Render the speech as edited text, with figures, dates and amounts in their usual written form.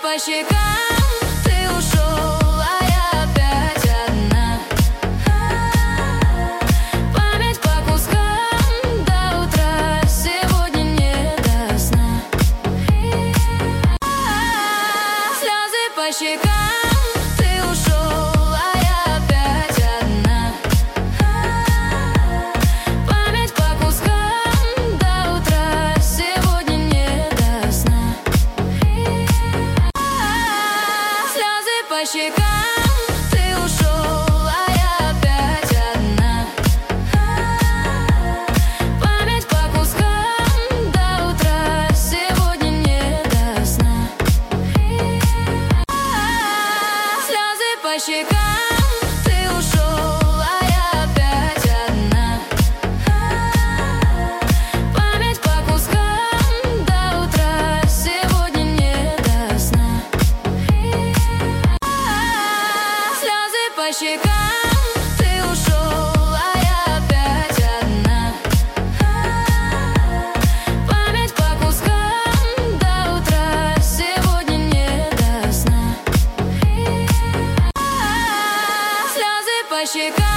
по щекам, ты ушел, а я опять одна. Память по кускам до утра, сегодня не до сна. Слезы по щекам, ты ушел, а я опять одна. Память по кускам до утра, сегодня не до сна. Слезы по щекам, ты ушел, а я опять одна. Память по кускам до утра, сегодня не до сна. Слезы по щекам, ты ушел, а я опять одна. Память по кускам до утра, сегодня не до сна. Слезы по щекам, ты ушел, а я опять одна. Память по кускам до утра, сегодня не до сна. Слезы по щекам.